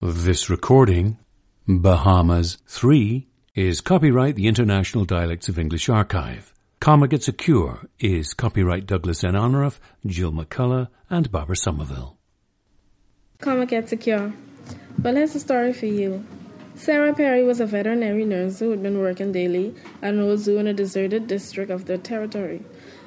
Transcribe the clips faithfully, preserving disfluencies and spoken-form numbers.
This recording, Bahamas three, is copyright the International Dialects of English Archive. Comma Gets a Cure is copyright Douglas N. Honorath, Jill McCullough, and Barbara Somerville. Comma Gets a Cure. Well, here's a story for you. Sarah Perry was a veterinary nurse who had been working daily at an old zoo in a deserted district of the territory.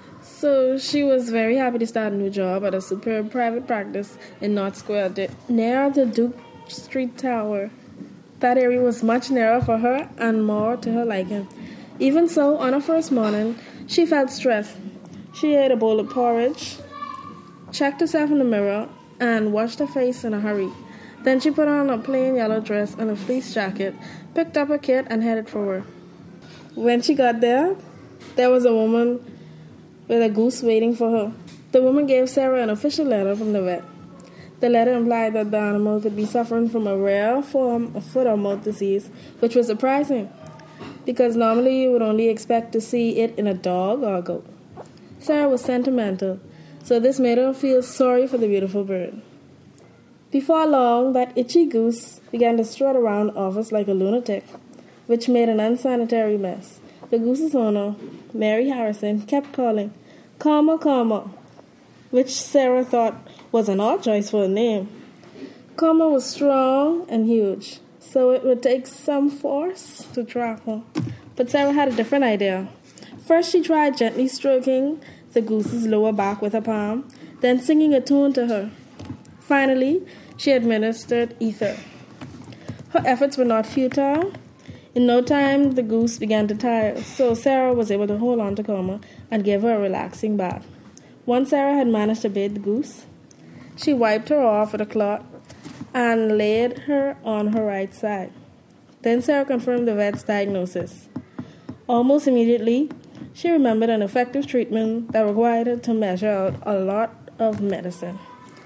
So she was very happy to start a new job at a superb private practice in North Square, near the Duke Street Tower. That area was much nearer for her and more to her liking. Even so, on her first morning, she felt stressed. She ate a bowl of porridge, checked herself in the mirror, and washed her face in a hurry. Then she put on a plain yellow dress and a fleece jacket, picked up her kit, and headed for work. When she got there, there was a woman with a goose waiting for her. The woman gave Sarah an official letter from the vet. The letter implied that the animal could be suffering from a rare form of foot or mouth disease, which was surprising, because normally you would only expect to see it in a dog or a goat. Sarah was sentimental, so this made her feel sorry for the beautiful bird. Before long, that itchy goose began to strut around the office like a lunatic, which made an unsanitary mess. The goose's owner, Mary Harrison, kept calling, "Karma, Karma," which Sarah thought was an odd choice for a name. Karma was strong and huge, so it would take some force to trap her. But Sarah had a different idea. First, she tried gently stroking the goose's lower back with her palm, then singing a tune to her. Finally, she administered ether. Her efforts were not futile. In no time, the goose began to tire, so Sarah was able to hold on to Karma and give her a relaxing bath. Once Sarah had managed to bathe the goose, she wiped her off with a cloth and laid her on her right side. Then Sarah confirmed the vet's diagnosis. Almost immediately, she remembered an effective treatment that required her to measure out a lot of medicine.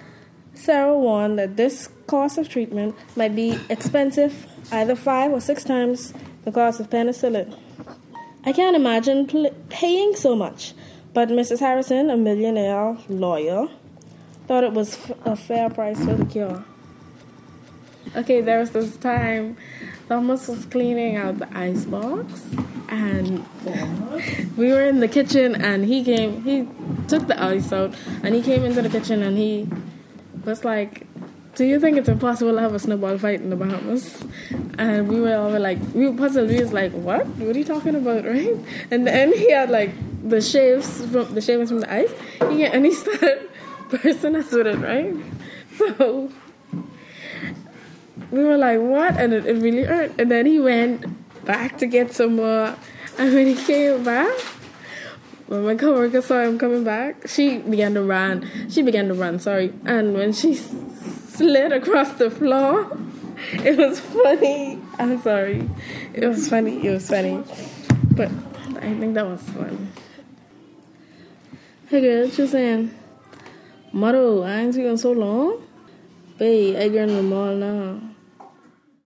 Sarah warned that this course of treatment might be expensive, either five or six times the cost of penicillin. I can't imagine pl- paying so much, but Missus Harrison, a millionaire lawyer, thought it was f- a fair price for the cure. Okay, there was this time Thomas was cleaning out the icebox, and we were in the kitchen, and he came, he took the ice out, and he came into the kitchen, and he was like, "Do you think it's impossible to have a snowball fight in the Bahamas?" And we were all like, we were puzzled. We was like, "What? What are you talking about?" Right? And then he had like the shaves from the shavings from the ice, he, and he started bursting us with it, right? So we were like, "What?" And it, it really hurt. And then he went back to get some more. And when he came back, when my coworker saw him coming back, she began to run. She began to run, sorry. And when she slid across the floor, it was funny. I'm sorry. It was funny. It was funny. But I think that was fun. Hey girl, what you saying? Motto, I ain't seen you in so long. Babe, I get in the mall now.